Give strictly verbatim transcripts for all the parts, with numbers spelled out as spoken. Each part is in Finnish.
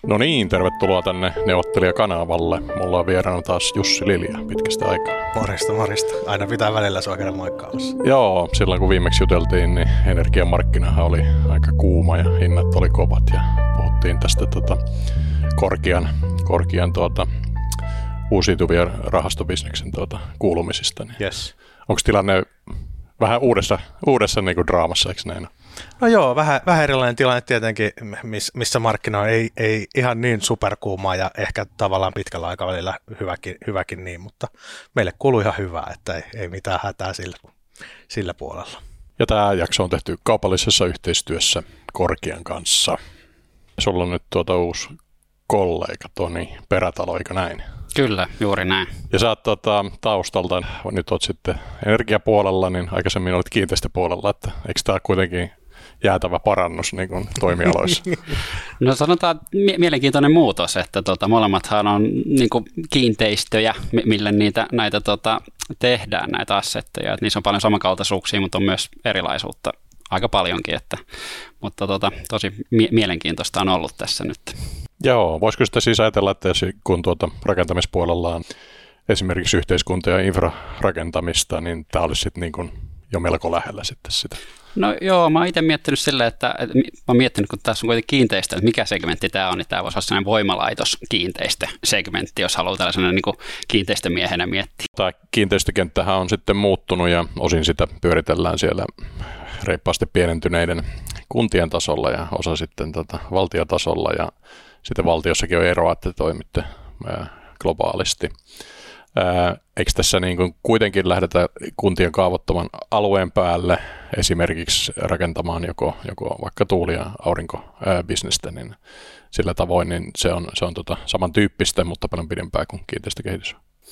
No niin, tervetuloa tänne neuvottelijakanavalle. Mulla on vieraana taas Jussi Lilja pitkästä aikaa. Morjesta, morjesta. Aina pitää välillä sua käydä moikkaamassa. Joo, silloin kun viimeksi juteltiin, niin energiamarkkinahan oli aika kuuma ja hinnat oli kovat ja puhuttiin tästä tota, korkean, korkean tuota, uusiutuvien rahastobisneksen tuota, kuulumisista. Niin Yes. onko tilanne vähän uudessa, uudessa niin kuin draamassa, eikö näin? No joo, vähän, vähän erilainen tilanne tietenkin, missä markkina ei, ei ihan niin superkuumaa ja ehkä tavallaan pitkällä aikavälillä hyväkin, hyväkin niin, mutta meille kuuluu ihan hyvää, että ei, ei mitään hätää sillä, sillä puolella. Ja tämä jakso on tehty kaupallisessa yhteistyössä Korkean kanssa. Sulla on nyt tuota uusi kollega Toni Perätalo, eikö näin? Kyllä, juuri näin. Ja sä oot tuota, taustalta, nyt oot sitten energiapuolella, niin aikaisemmin olit kiinteistöpuolella, että eikö tämä kuitenkin jäätävä parannus niin kuin toimialoissa? No sanotaan mie- mielenkiintoinen muutos, että tota, molemmathan on niin kuin kiinteistöjä, millä niitä, näitä tota, tehdään, näitä assetteja. Et niissä on paljon samankaltaisuuksia, mutta on myös erilaisuutta aika paljonkin, että, mutta tota, tosi mie- mielenkiintoista on ollut tässä nyt. Joo, voisiko sitä siis ajatella, että kun tuota rakentamispuolella on esimerkiksi yhteiskunta- ja infrarakentamista, niin tämä olisi sitten niin kuin jo melko lähellä sitten sitä? No joo, mä oon itse miettinyt silleen, että, että mä oon miettinyt, kun tässä on kuitenkin kiinteistö, että mikä segmentti tämä on, niin tämä voisi olla sellainen voimalaitos-kiinteistösegmentti, jos haluaa tällaisena niin kuin kiinteistömiehenä miettiä. Tämä kiinteistökenttähän on sitten muuttunut ja osin sitä pyöritellään siellä reippaasti pienentyneiden kuntien tasolla ja osa sitten tota valtiotasolla ja sitten valtiossakin on eroa, että toimitte globaalisti. Eikö tässä niin kuin kuitenkin lähdetä kuntien kaavoittaman alueen päälle esimerkiksi rakentamaan joko, joko vaikka tuuli- ja aurinkobisnestä, niin sillä tavoin niin se on, se on tota samantyyppistä, mutta paljon pidempää kuin kiinteistökehitys?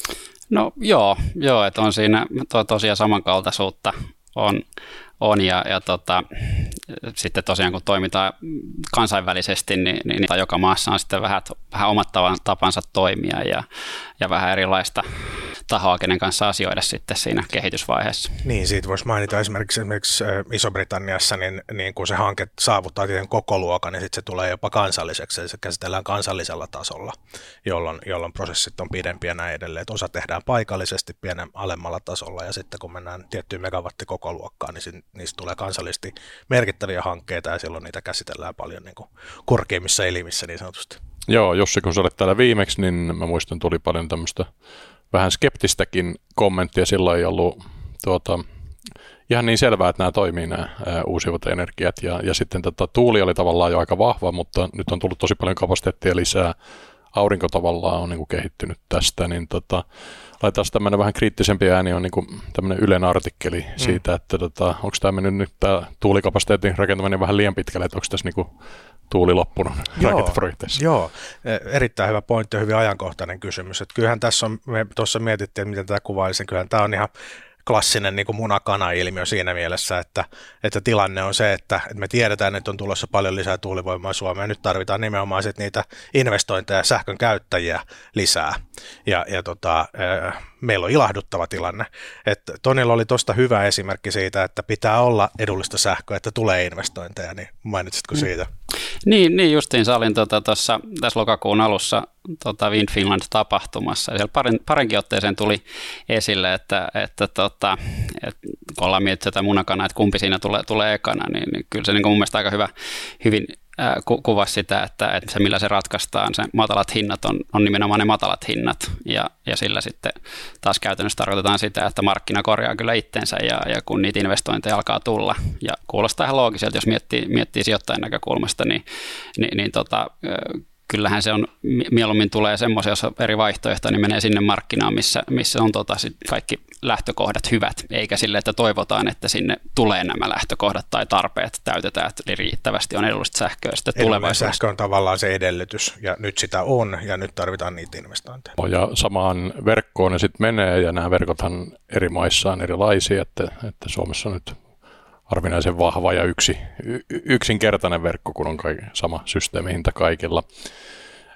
No joo, joo että on siinä to, tosiaan samankaltaisuutta on, on ja, ja tota, sitten tosiaan kun toimitaan kansainvälisesti, niin, niin joka maassa on sitten vähän, vähän omat tapansa toimia ja, ja vähän erilaista tahoa, kenen kanssa asioida sitten siinä kehitysvaiheessa. Niin, siitä voisi mainita esimerkiksi, esimerkiksi Iso-Britanniassa, niin, niin kun se hanke saavuttaa tietenkin koko luokan, niin sitten se tulee jopa kansalliseksi, eli se käsitellään kansallisella tasolla, jolloin, jolloin prosessit on pidempiä ja näin edelleen. Et osa tehdään paikallisesti pienen alemmalla tasolla, ja sitten kun mennään tiettyyn megawattikokoluokkaan, niin niistä tulee kansallisesti merkittäviä hankkeita, ja silloin niitä käsitellään paljon niin kuin korkeimmissa elimissä niin sanotusti. Joo, Jussi, kun sä olet täällä viimeksi, niin mä muistan, tuli paljon tämmöistä vähän skeptistäkin kommenttia. Silloin ei ollut tuota, ihan niin selvää, että nämä toimii nämä ää, uusiutuvat energiat. Ja, ja sitten tätä tuuli oli tavallaan jo aika vahva, mutta nyt on tullut tosi paljon kapasiteettia lisää. Aurinko tavallaan on niin kuin kehittynyt tästä. Niin tota, laitetaan tämmöinen vähän kriittisempi ääni, on niin kuin tämmöinen Ylen artikkeli mm. siitä, että tota, onko tämä mennyt nyt tämä tuulikapasiteetin rakentaminen vähän liian pitkälle, että onko tässä niin kuin tuuli loppunut rakentaprojekteissa? Joo, erittäin hyvä pointti ja hyvin ajankohtainen kysymys. Että kyllähän tässä on, me tuossa mietittiin, että miten tämä kuvailisin, kyllähän tämä on ihan klassinen niin kuin muna-kana-ilmiö siinä mielessä, että, että tilanne on se, että, että me tiedetään, että on tulossa paljon lisää tuulivoimaa Suomeen. Nyt tarvitaan nimenomaan sit niitä investointeja ja sähkön käyttäjiä lisää. Ja, ja tota, meillä on ilahduttava tilanne. Että Tonilla oli tuosta hyvä esimerkki siitä, että pitää olla edullista sähköä, että tulee investointeja. Niin mainitsitko siitä? Niin, niin justiin olin tuota, tuossa, tässä lokakuun alussa tota Wind Finland-tapahtumassa. Ja siellä parin, parinkin otteeseen tuli esille, että, että, tota, että kun ollaan mietitty tätä munakana, että kumpi siinä tulee, tulee ekana, niin, niin kyllä se niin kuin mun mielestä aika hyvä, hyvin ää, ku, kuvasi sitä, että, että se millä se ratkaistaan, se matalat hinnat on, on nimenomaan ne matalat hinnat. Ja, ja sillä sitten taas käytännössä tarkoitetaan sitä, että markkina korjaa kyllä itsensä ja, ja kun niitä investointeja alkaa tulla. Ja kuulostaa ihan loogiselta, jos miettii, miettii sijoittajan näkökulmasta, niin, niin, niin tota, kyllähän se on, mieluummin tulee semmoisia, jos on eri vaihtoehtoja, niin menee sinne markkinaan, missä, missä on tota sit kaikki lähtökohdat hyvät, eikä sille, että toivotaan, että sinne tulee nämä lähtökohdat tai tarpeet täytetään, että riittävästi on edullista sähköä sitten tulevaisuudessa. Sähkö on tavallaan se edellytys, ja nyt sitä on, ja nyt tarvitaan niitä investointeja. Ja samaan verkkoon ne sitten menee, ja nämä verkothan eri maissa on erilaisia, että, että Suomessa on nyt harvinaisen vahva ja yksi, y- yksinkertainen verkko, kun on kaikki, sama systeemihinta kaikilla.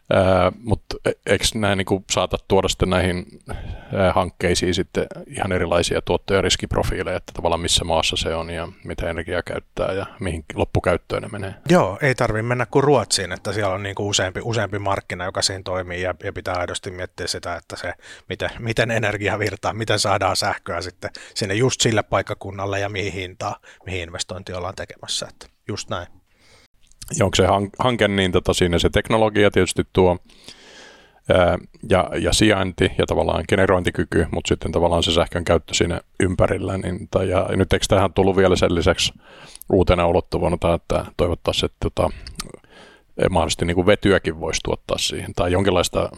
Ää, mutta eikö nämä niin kuin saata tuoda sitten näihin ää, hankkeisiin sitten ihan erilaisia tuotto- ja riskiprofiileja, että tavallaan missä maassa se on ja mitä energiaa käyttää ja mihin loppukäyttöön ne menee? Joo, ei tarvitse mennä kuin Ruotsiin, että siellä on niin kuin useampi, useampi markkina, joka siinä toimii ja, ja pitää aidosti miettiä sitä, että se, miten, miten energia virtaa, miten saadaan sähköä sitten sinne just sille paikkakunnalle ja mihin hintaan, mihin investointi ollaan tekemässä, että just näin. Ja onko se hanke, niin tota, siinä se teknologia tietysti tuo ää, ja, ja sijainti ja tavallaan generointikyky, mutta sitten tavallaan se sähkön käyttö siinä ympärillä. Niin, tai, ja nyt eikö tähän tullut vielä sen lisäksi uutena ulottuvuonna, että toivottaisiin, että tota, mahdollisesti niin kuin vetyäkin voisi tuottaa siihen, tai jonkinlaista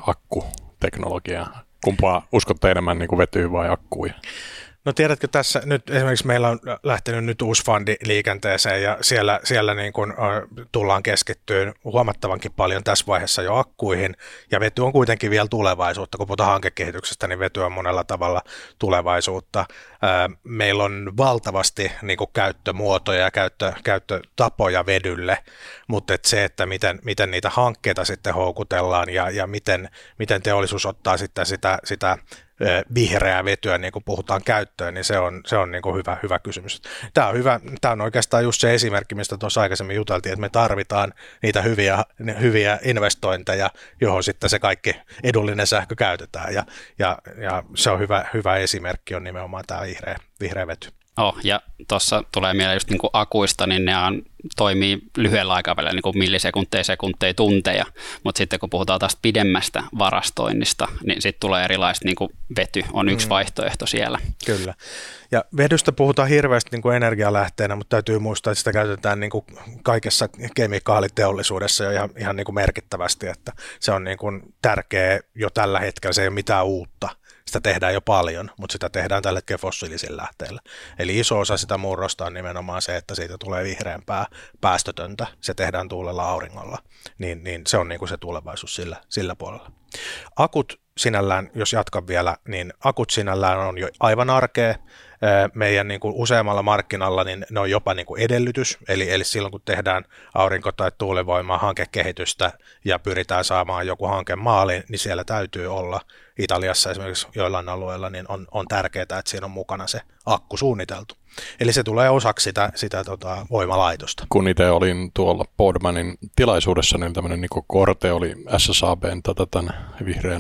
akkuteknologiaa. Kumpaa uskotte enemmän, niin kuin vetyä vai akkuja? No tiedätkö tässä, nyt esimerkiksi meillä on lähtenyt nyt uusi fundi liikenteeseen ja siellä, siellä niin kuin, uh, tullaan keskittyyn huomattavankin paljon tässä vaiheessa jo akkuihin ja vety on kuitenkin vielä tulevaisuutta. Kun puhutaan hankekehityksestä, niin vety on monella tavalla tulevaisuutta. Uh, meillä on valtavasti niin kuin käyttömuotoja ja käyttö, käyttötapoja vedylle, mutta et se, että miten, miten niitä hankkeita sitten houkutellaan ja, ja miten, miten teollisuus ottaa sitten sitä, sitä vihreää vetyä, niin kuin puhutaan käyttöön, niin se on, se on niin kuin hyvä, hyvä kysymys. Tämä on, hyvä, tämä on oikeastaan just se esimerkki, mistä tuossa aikaisemmin juteltiin, että me tarvitaan niitä hyviä, hyviä investointeja, johon sitten se kaikki edullinen sähkö käytetään, ja, ja, ja se on hyvä, hyvä esimerkki on nimenomaan tämä vihreä, vihreä vety. Oh, ja tuossa tulee mieleen just niin kuin akuista, niin ne on, toimii lyhyellä aikavälillä niin kuin millisekunteja, sekunteja, tunteja, mutta sitten kun puhutaan taas pidemmästä varastoinnista, niin sitten tulee erilaiset, niin kuin vety on yksi mm. vaihtoehto siellä. Kyllä, ja vedystä puhutaan hirveästi niin kuin energialähteenä, mutta täytyy muistaa, että sitä käytetään niin kuin kaikessa kemikaaliteollisuudessa jo ihan, ihan niin kuin merkittävästi, että se on niin kuin tärkeä jo tällä hetkellä, se ei ole mitään uutta. Sitä tehdään jo paljon, mutta sitä tehdään tällä hetkellä fossiilisilla lähteillä. Eli iso osa sitä murrosta on nimenomaan se, että siitä tulee vihreämpää, päästötöntä. Se tehdään tuulella, auringolla. Niin, niin se on niin kuin se tulevaisuus sillä, sillä puolella. Akut sinällään, jos jatkan vielä, niin akut sinällään on jo aivan arkea. Meidän niin kuin useammalla markkinalla niin ne on jopa niin kuin edellytys, eli, eli silloin kun tehdään aurinko- tai tuulivoimaa hankekehitystä ja pyritään saamaan joku hanke maaliin, niin siellä täytyy olla Italiassa esimerkiksi joillain alueilla, niin on, on tärkeää, että siinä on mukana se akku suunniteltu. Eli se tulee osaksi sitä, sitä tota, voimalaitosta. Kun itse olin tuolla Boardmanin tilaisuudessa, niin tämmöinen Niko Korte oli S S A B:n tätä tämän vihreän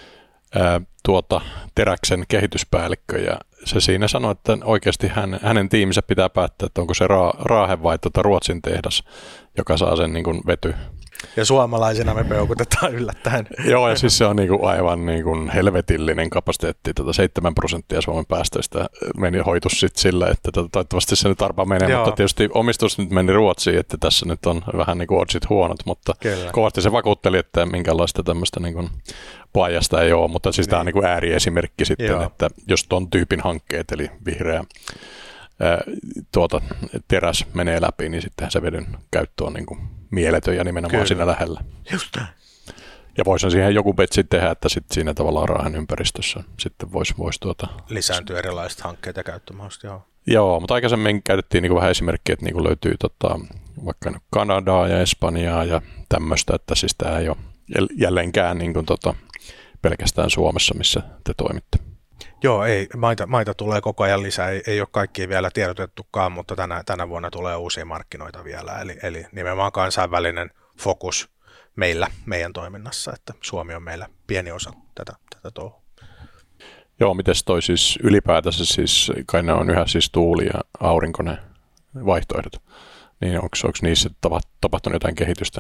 ää, tuota, teräksen kehityspäällikkö, ja se siinä sanoi, että oikeasti hän, hänen tiiminsä pitää päättää, että onko se Ra- Raahe vai tuota Ruotsin tehdas, joka saa sen niin kuin vety. Ja suomalaisina me peukutetaan yllättäen. Joo, ja siis se on niin kuin aivan niin kuin helvetillinen kapasiteetti. Tätä seitsemän prosenttia Suomen päästöistä meni hoitus sitten sillä, että tätä, toivottavasti se nyt arpa menee, Joo. mutta tietysti omistus nyt meni Ruotsiin, että tässä nyt on vähän niin kuin oddsit huonot, mutta Kyllä. kovasti se vakuutteli, että minkälaista tämmöistä niin kuin paajasta ei ole, mutta siis niin. Tämä on niin kuin ääriesimerkki sitten, Joo. että jos tuon tyypin hankkeet, eli vihreä ää, tuota, teräs menee läpi, niin sitten se vedyn käyttö on niin kuin mieletön ja nimenomaan Kyllä. siinä lähellä. Just näin. Ja voisi siihen joku betsi tehdä, että sitten siinä tavallaan Raahen ympäristössä sitten voisi vois tuota lisääntyä erilaiset hankkeet ja käyttömahdollisuudet, joo. Joo, mutta aikaisemmin käytettiin niinku vähän esimerkkiä, että niinku löytyy tota, vaikka Kanadaa ja Espanjaa ja tämmöistä, että siis tämä ei ole jälleenkään niinku tota, pelkästään Suomessa, missä te toimitte. Joo, ei, maita, maita tulee koko ajan lisää, ei, ei ole kaikkia vielä tiedotettukaan, mutta tänä, tänä vuonna tulee uusia markkinoita vielä, eli, eli nimenomaan kansainvälinen fokus meillä, meidän toiminnassa, että Suomi on meillä pieni osa tätä, tätä touhua. Joo, mites toi siis ylipäätänsä, siis kai ne on yhä siis tuuli ja aurinko ne vaihtoehdot, niin onko, onko niissä tapahtunut jotain kehitystä?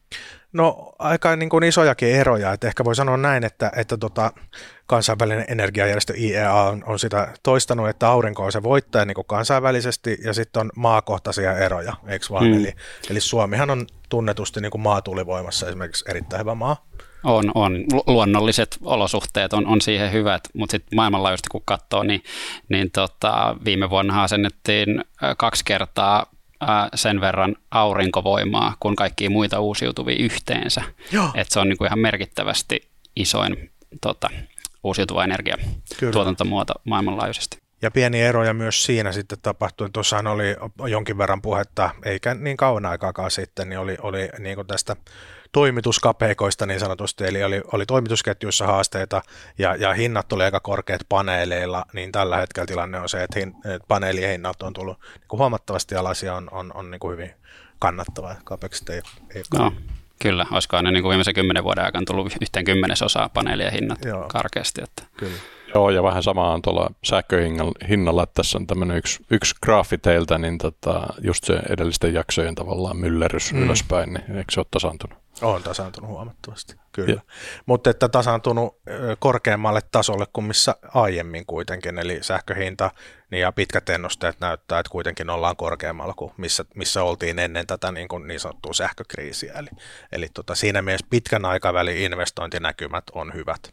No aika niin kuin isojakin eroja, että ehkä voi sanoa näin, että, että tota, kansainvälinen energiajärjestö I E A on, on sitä toistanut, että aurinko on se voittaja niin kuin kansainvälisesti ja sitten on maakohtaisia eroja, eikö vaan? Hmm. Eli, eli Suomihan on tunnetusti niin kuin maatuulivoimassa esimerkiksi erittäin hyvä maa. On, on. Luonnolliset olosuhteet on, on siihen hyvät, mutta sitten maailmanlaajuisesti kun katsoo, niin, niin tota, viime vuonna asennettiin kaksi kertaa sen verran aurinkovoimaa kuin kaikkia muita uusiutuvia yhteensä. Et se on niinku ihan merkittävästi isoin tota, uusiutuva energiatuotantomuoto maailmanlaajuisesti. Ja pieniä eroja myös siinä sitten tapahtui. Tuossahan oli jonkin verran puhetta, eikä niin kauan aikaakaan sitten, niin oli, oli niin kuin tästä toimituskapeikoista niin sanotusti, eli oli, oli toimitusketjuissa haasteita ja, ja hinnat tuli aika korkeat paneeleilla, niin tällä hetkellä tilanne on se, että, hin, että paneelien hinnat on tullut niin kuin huomattavasti alas ja on, on, on niin kuin hyvin kannattavaa. Capexit ei, ei no, kyllä, olisiko ne niin kuin viimeisen kymmenen vuoden aikana tullut yhteen kymmenesosaa paneelien hinnat Joo. karkeasti. Että. Kyllä. Joo, ja vähän sama on tuolla sähköhinnalla, että tässä on tämmöinen yksi, yksi graafi teiltä, niin tota, just se edellisten jaksojen tavallaan myllerys mm. ylöspäin, niin eikö se ole tasaantunut? On tasaantunut huomattavasti, kyllä. Mutta että tasaantunut korkeammalle tasolle kuin missä aiemmin kuitenkin, eli sähköhinta niin ja pitkät ennusteet näyttää, että kuitenkin ollaan korkeammalla kuin missä, missä oltiin ennen tätä niin, kuin niin sanottua sähkökriisiä. Eli, eli tota, siinä mielessä pitkän aikavälin investointinäkymät on hyvät.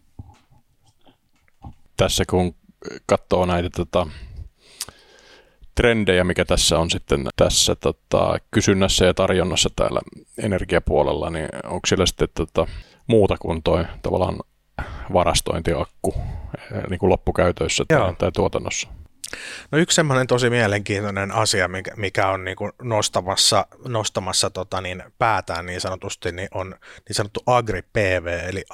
Tässä kun katsoo näitä tota, trendejä, mikä tässä on sitten tässä tota, kysynnässä ja tarjonnassa täällä energiapuolella, niin onko siellä sitten tota, muuta kuin toi tavallaan varastointiakku niin kuin loppukäytössä tai, tai tuotannossa? No yksi semmoinen tosi mielenkiintoinen asia, mikä, mikä on niin kuin nostamassa, nostamassa tota niin, päätään niin sanotusti, niin on niin sanottu agri-P V, eli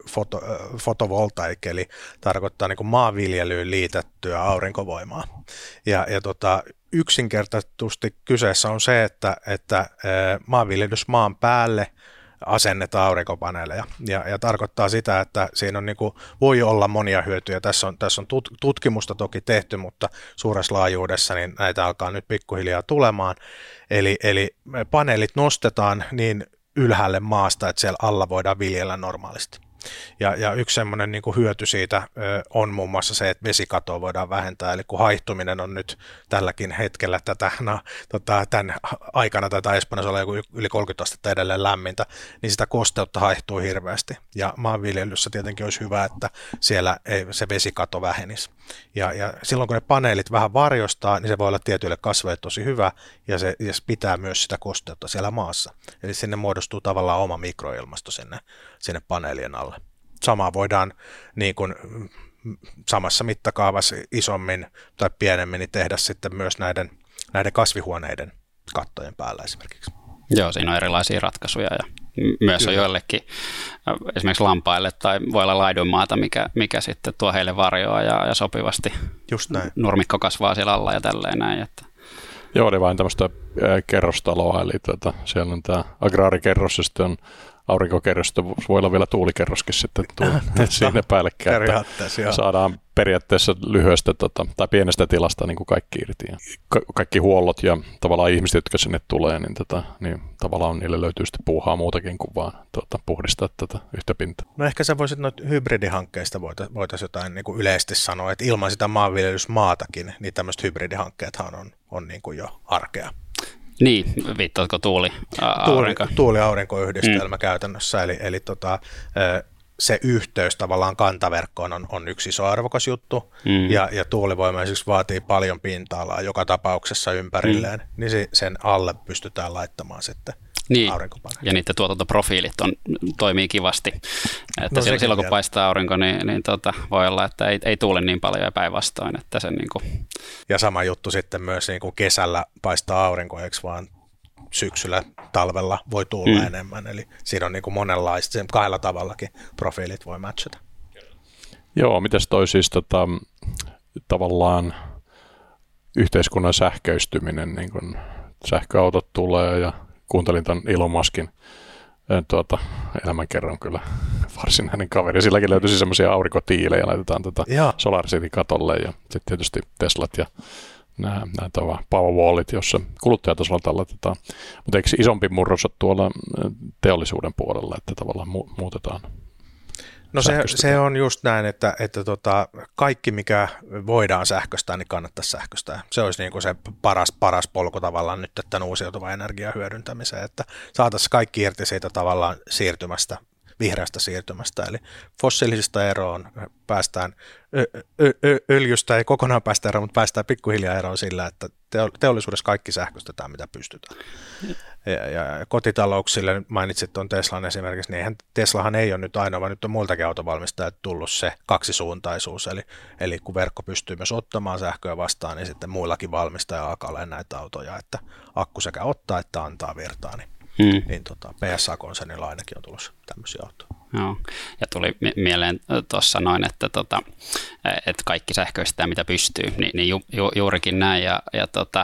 agri-fotovoltaik, eli tarkoittaa niin kuin maanviljelyyn liitettyä aurinkovoimaa. Ja, ja tota, yksinkertaisesti kyseessä on se, että, että maanviljelys maan päälle asennetaan aurinkopaneeleja ja, ja tarkoittaa sitä, että siinä on niin kuin, voi olla monia hyötyjä. Tässä on, tässä on tut, tutkimusta toki tehty, mutta suuressa laajuudessa niin näitä alkaa nyt pikkuhiljaa tulemaan. Eli, eli paneelit nostetaan niin ylhäälle maasta, että siellä alla voidaan viljellä normaalisti. Ja, ja yksi semmoinen niin kuin hyöty siitä ö, on muun muassa se, että vesikatoa voidaan vähentää, eli kun haihtuminen on nyt tälläkin hetkellä tätä, no, tota, tämän aikana tätä Espanjassa olla joku yli kolmekymmentä astetta edelleen lämmintä, niin sitä kosteutta haihtuu hirveästi. Ja maanviljelyssä tietenkin olisi hyvä, että siellä ei, se vesikato vähenisi. Ja, ja silloin kun ne paneelit vähän varjostaa, niin se voi olla tietyille kasveille tosi hyvä, ja se, ja se pitää myös sitä kosteutta siellä maassa. Eli sinne muodostuu tavallaan oma mikroilmasto sinne, sinne paneelien alle. Samaa voidaan niin kuin samassa mittakaavassa isommin tai pienemmin niin tehdä sitten myös näiden, näiden kasvihuoneiden kattojen päällä esimerkiksi. Joo, siinä on erilaisia ratkaisuja ja myös Kyllä. on joillekin esimerkiksi lampaille tai voi olla laidunmaata, mikä, mikä sitten tuo heille varjoa ja, ja sopivasti Just näin. Nurmikko kasvaa siellä alla ja tälleen näin. Että. Joo, oli vain tämmöistä kerrostaloa, eli tuota, siellä on tämä agraarikerros ja sitten on aurinkokerros, voi olla vielä tuulikerroskin sitten siinä päällekkäin, että saadaan periaatteessa lyhyestä tota, tai pienestä tilasta niin kuin kaikki irti. Ja ka- kaikki huollot ja tavallaan ihmiset, jotka sinne tulee, niin, tota, niin tavallaan niille löytyy sitten puuhaa muutakin kuin vaan tota, puhdistaa tätä yhtä pintaa. No ehkä sä voisit noita hybridihankkeista voitaisiin voitais jotain niin kuin yleisesti sanoa, että ilman sitä maanviljelysmaatakin, niin tämmöiset hybridihankkeethan on, on niin kuin jo arkea. Niin, viittaatko tuuli, aurinko? Tuuli, tuuli-aurinkoyhdistelmä mm. käytännössä, eli, eli tota, se yhteys tavallaan kantaverkkoon on, on yksi iso arvokas juttu, mm. ja, ja tuulivoima esimerkiksi vaatii paljon pinta-alaa joka tapauksessa ympärilleen, mm. niin se, sen alle pystytään laittamaan sitten niin. aurinkopaneelit. Ja niiden tuotantoprofiilit on, toimii kivasti, että no, silloin, silloin kun vielä. paistaa aurinko, niin, niin tota, voi olla, että ei, ei tuule niin paljon ja päinvastoin. Että se niin kuin. Ja sama juttu sitten myös niin kuin kesällä paistaa aurinko, eikö vaan syksyllä, talvella voi tulla mm. enemmän, eli siinä on niin kuin monenlaista, sen kahdella tavallakin profiilit voi matchata. Joo, mites toi siis tota, tavallaan yhteiskunnan sähköistyminen, niin kun sähköautot tulee ja kuuntelin tämän Elon Muskin tuota, elämänkerran kyllä varsinainen kaveri. Silläkin löytyisi semmoisia aurinkotiilejä, laitetaan tätä Solar City katolle ja sitten tietysti Teslat ja nämä, nämä Powerwallit, jossa kuluttajatasolla talletetaan. Mutta eikö isompi murros ole tuolla teollisuuden puolella, että tavallaan mu- muutetaan? No se, se on just näin, että, että tota, kaikki mikä voidaan sähköstää, niin kannattaisi sähköstää. Se olisi niin kuin se paras, paras polku tavallaan nyt tämän uusiutuvan energian hyödyntämiseen, että saataisiin kaikki irti siitä tavallaan siirtymästä, vihreästä siirtymästä, eli fossiilisista eroon päästään, ö, ö, ö, öljystä ei kokonaan päästä eroon, mutta päästään pikkuhiljaa eroon sillä, että teollisuudessa kaikki sähköstetään, mitä pystytään. Ja, ja kotitalouksille mainitsit tuon Teslan esimerkiksi, niin eihän, Teslahan ei ole nyt ainoa, vaan nyt on muiltakin autovalmistajat tullut se kaksisuuntaisuus, eli, eli kun verkko pystyy myös ottamaan sähköä vastaan, niin sitten muillakin valmistajilla alkaa olla näitä autoja, että akku sekä ottaa että antaa virtaa, niin mm. niin tota, P S A-konsernilla ainakin on tulossa tämmöisiä autoja. Joo, ja tuli mieleen tuossa noin, että, tota, että kaikki sähköistää mitä pystyy, Ni, niin ju, ju, juurikin näin, ja, ja tota,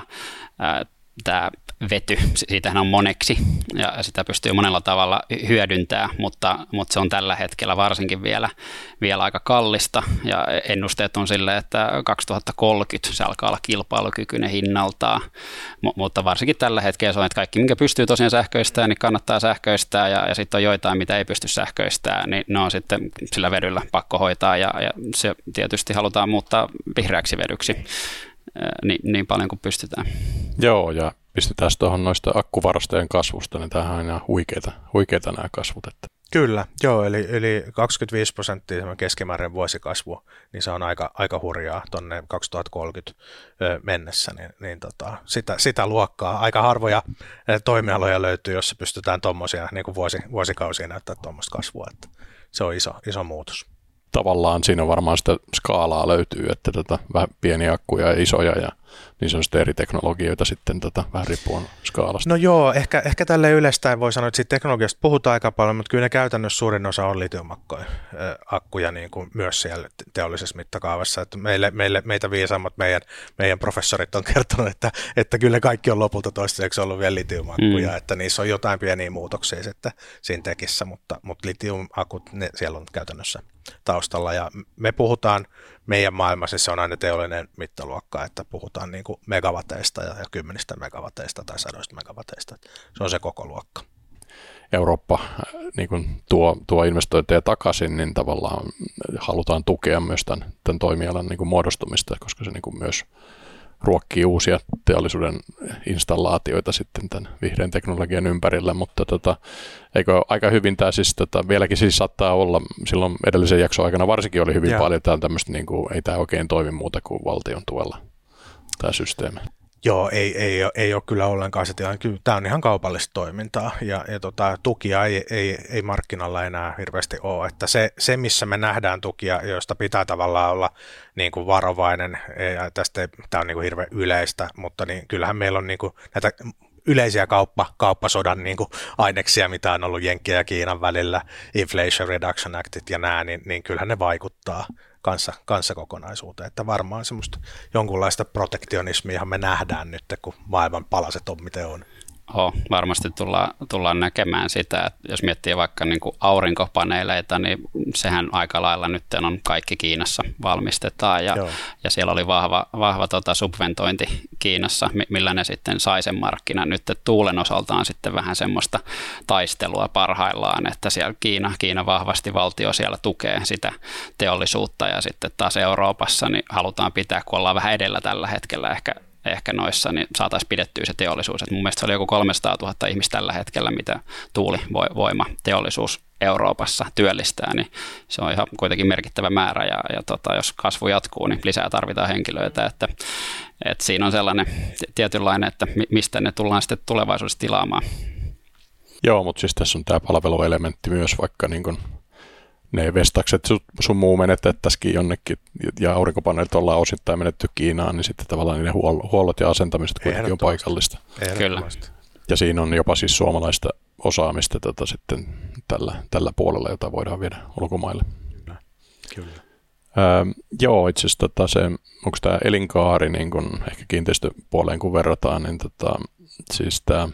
tämä vety, siitähän on moneksi, ja sitä pystyy monella tavalla hyödyntämään, mutta, mutta se on tällä hetkellä varsinkin vielä, vielä aika kallista, ja ennusteet on silleen, että kaksituhattakolmekymmentä se alkaa olla kilpailukykyinen hinnaltaan, M- mutta varsinkin tällä hetkellä se on, että kaikki, minkä pystyy tosiaan sähköistämään, niin kannattaa sähköistää, ja, ja sitten on joitain, mitä ei pysty sähköistämään, niin ne on sitten sillä vedyllä pakko hoitaa, ja, ja se tietysti halutaan muuttaa vihreäksi vedyksi niin, niin paljon kuin pystytään. Joo, ja pistetään tuohon noista akkuvarastojen kasvusta, niin tämähän on aina huikeita, huikeita nämä kasvut. Että. Kyllä, joo, eli, eli kaksikymmentäviisi prosenttia keskimääräinen vuosikasvu, niin se on aika, aika hurjaa tuonne kaksituhattakolmekymmentä mennessä, niin, niin tota, sitä, sitä luokkaa. Aika harvoja toimialoja löytyy, jossa pystytään tuommoisia niin kuin vuosi, vuosikausia näyttää tuommoista kasvua, että se on iso, iso muutos. Tavallaan siinä varmaan sitä skaalaa löytyy, että tota, vähän pieniä akkuja ja isoja, ja niin se on sitten eri teknologioita sitten tota, vähän riippuen skaalasta. No joo, ehkä, ehkä tälle yleistäen voi sanoa, että siitä teknologiasta puhutaan aika paljon, mutta kyllä ne käytännössä suurin osa on litiumakkuja niin kuin myös siellä teollisessa mittakaavassa. Että meille, meille, meitä viisaammat meidän, meidän professorit on kertonut, että, että kyllä kaikki on lopulta toistaiseksi ollut vielä litiumakkuja, mm. että niissä on jotain pieniä muutoksia sitten siinä tekissä, mutta, mutta litiumakut, ne siellä on käytännössä taustalla, ja me puhutaan meidän maailmassa, se on aina teollinen mittaluokka, että puhutaan niin kuin megawateista ja, ja kymmenistä megawateista tai sadoista megawateista. Se on se koko luokka. Eurooppa niin kuin tuo, tuo investointeja takaisin, niin tavallaan halutaan tukea myös tämän, tämän toimialan niin kuin muodostumista, koska se niin kuin myös ruokkii uusia teollisuuden installaatioita sitten tämän vihreän teknologian ympärillä, mutta tota, eikö aika hyvin tämä siis, tota, vieläkin siis saattaa olla, silloin edellisen jakson aikana varsinkin oli hyvin ja. paljon täällä tämmöistä, niin kuin, ei tämä oikein toimi muuta kuin valtion tuella, tämä systeemi. Joo, ei, ei, ei ole kyllä ollenkaan se tilanne. Kyllä tämä on ihan kaupallista toimintaa, ja, ja tota, tukia ei, ei, ei markkinalla enää hirveästi ole. Että se, se, missä me nähdään tukia, joista pitää tavallaan olla niin kuin varovainen, ja tästä ei, tämä on niin kuin hirveän yleistä, mutta niin, kyllähän meillä on niin kuin näitä yleisiä kauppa, kauppasodan niin kuin aineksia, mitä on ollut Jenkkien ja Kiinan välillä, Inflation Reduction Actit ja nämä, niin, niin kyllähän ne vaikuttaa kanssa, kanssakokonaisuuteen, että varmaan semmoista jonkunlaista protektionismia me nähdään nyt, kun maailman palaset on miten on. Oh, varmasti tullaan, tullaan näkemään sitä, että jos miettii vaikka niin kuin aurinkopaneeleita, niin sehän aika lailla nyt on kaikki Kiinassa valmistetaan, ja, ja siellä oli vahva, vahva tota subventointi Kiinassa, millä ne sitten sai sen markkinan. Nyt tuulen osalta on sitten vähän semmoista taistelua parhaillaan, että siellä Kiina, Kiina vahvasti valtio siellä tukee sitä teollisuutta, ja sitten taas Euroopassa niin halutaan pitää, kun ollaan vähän edellä tällä hetkellä ehkä ehkä noissa, niin saataisiin pidettyä se teollisuus. Et mun mielestä se oli joku kolmesataatuhatta ihmistä tällä hetkellä, mitä tuulivoima teollisuus Euroopassa työllistää, niin se on ihan kuitenkin merkittävä määrä, ja, ja tota, jos kasvu jatkuu, niin lisää tarvitaan henkilöitä, että, että siinä on sellainen tietynlainen, että mistä ne tullaan sitten tulevaisuudessa tilaamaan. Joo, mutta siis tässä on tämä palveluelementti myös, vaikka niin kuin ne vestakset sun muu menetettäisikin jonnekin, ja aurinkopaneelit ollaan osittain menetty Kiinaan, niin sitten tavallaan niiden huollot ja asentamiset kuitenkin on paikallista. Kyllä. Ja siinä on jopa siis suomalaista osaamista tota, sitten tällä, tällä puolella, jota voidaan viedä ulkomaille. Kyllä. Kyllä. Öö, joo, itse asiassa tota, se, onko tämä elinkaari, niin kun ehkä kiinteistöpuoleen kun verrataan, niin tota, siis tämä,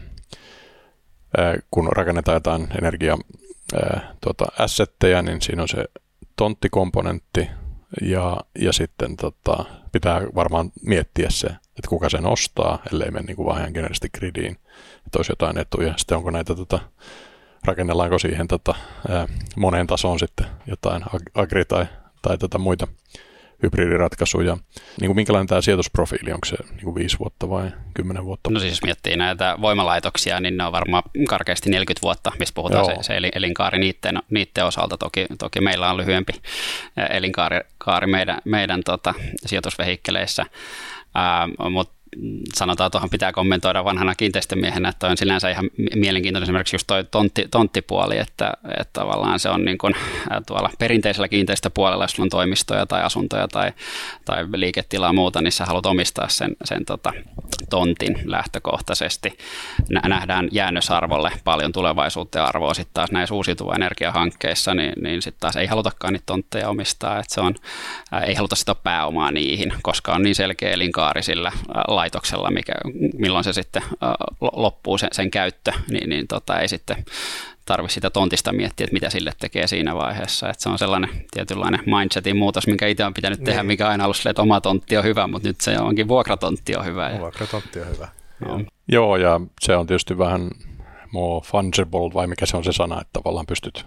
kun rakennetaan jotain energia Tuota, assetteja, niin siinä on se tonttikomponentti, ja, ja sitten tota, pitää varmaan miettiä se, että kuka sen ostaa, ellei mene niin kuin vaan ihan generisesti gridiin, että olisi jotain etuja. Sitten onko näitä, tota, rakennellaanko siihen tota, ää, moneen tasoon sitten jotain agri- tai, tai tota, muita hybridiratkaisuja. Niin kuin minkälainen tämä sijoitusprofiili, onko se niin kuin viisi vuotta vai kymmenen vuotta? No siis jos miettii näitä voimalaitoksia, niin ne on varmaan karkeasti neljäkymmentä vuotta, mistä puhutaan se, se elinkaari niiden, niiden osalta. Toki, toki meillä on lyhyempi elinkaari kaari meidän, meidän tota, sijoitusvehikkeleissä, mutta sanotaan, tuohon pitää kommentoida vanhana kiinteistömiehenä, että on sinänsä ihan mielenkiintoinen esimerkiksi just toi tontti, tonttipuoli, että, että tavallaan se on niin kuin tuolla perinteisellä kiinteistöpuolella, jos sulla on toimistoja tai asuntoja tai, tai liiketilaa ja muuta, niin sä haluat omistaa sen, sen tota, tontin lähtökohtaisesti. Nähdään jäännösarvolle paljon tulevaisuutta ja arvoa sitten taas näissä uusiutuvan energiahankkeissa, niin, niin sitten taas ei halutakaan niitä tontteja omistaa, että se on, ää, ei haluta sitä pääomaa niihin, koska on niin selkeä elinkaari sillä laitoksella, mikä, milloin se sitten loppuu sen, sen käyttö, niin, niin tota, ei sitten tarvitse sitä tontista miettiä, että mitä sille tekee siinä vaiheessa. Että se on sellainen tietynlainen mindsetin muutos, minkä itse on pitänyt tehdä, niin. Mikä aina ollut sille, että oma tontti on hyvä, mutta nyt se onkin vuokratontti on hyvä. Vuokratontti on hyvä. No. Joo, ja se on tietysti vähän more fungible, vai mikä se on se sana, että tavallaan pystyt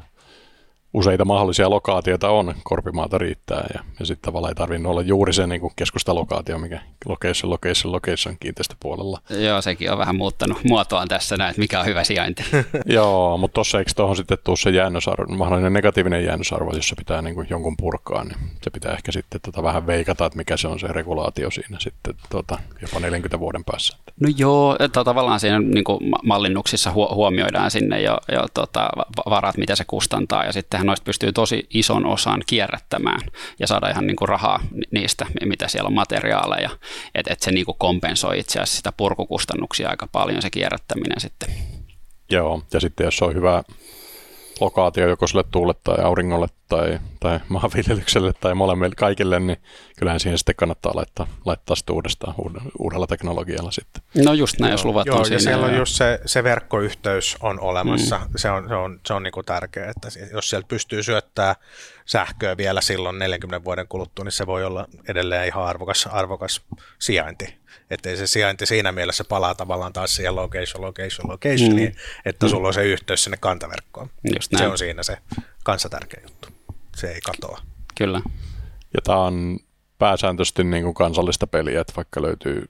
useita mahdollisia lokaatioita on, korpimaata riittää, ja, ja sitten tavallaan ei tarvinnut olla juuri se niin kuin keskustalokaatio, mikä location, location, location kiinteistöpuolella. Joo, sekin on vähän muuttanut muotoaan tässä näin, että mikä on hyvä sijainti. Joo, mutta tuossa eikö tuohon sitten tule se jäännösarvo, mahdollinen negatiivinen jäännösarvo, jos se pitää niin kuin jonkun purkaa, niin se pitää ehkä sitten tota vähän veikata, että mikä se on se regulaatio siinä sitten tota, jopa neljänkymmenen vuoden päässä. No joo, että tavallaan siinä niin kuin mallinnuksissa huomioidaan sinne jo, jo tota, varat, mitä se kustantaa, ja sitten noista pystyy tosi ison osan kierrättämään ja saada ihan niin kuin rahaa niistä, mitä siellä on materiaaleja, että et se niin kuin kompensoi itse asiassa sitä purkukustannuksia aika paljon se kierrättäminen sitten. Joo, ja sitten jos on hyvä lokaatio joko sille tuulle tai auringolle tai, tai maanviljelykselle tai molemmille kaikille, niin kyllähän siihen sitten kannattaa laittaa, laittaa sitten uudestaan uudella teknologialla sitten. No just näin, joo, jos luvat joo, on siinä. Ja siellä on just se, se verkkoyhteys on olemassa, mm. se on, se on, se on niin kuin tärkeää, että jos sieltä pystyy syöttämään sähköä vielä silloin neljänkymmenen vuoden kuluttua, niin se voi olla edelleen ihan arvokas, arvokas sijainti. Että ei se sijainti siinä mielessä palaa tavallaan taas siihen location, location, locationiin, mm. että sulla on se yhteys sinne kantaverkkoon. Se on siinä se kanssa tärkeä juttu. Se ei katoa. Kyllä. Ja tämä on pääsääntöisesti niin kuin kansallista peliä, että vaikka löytyy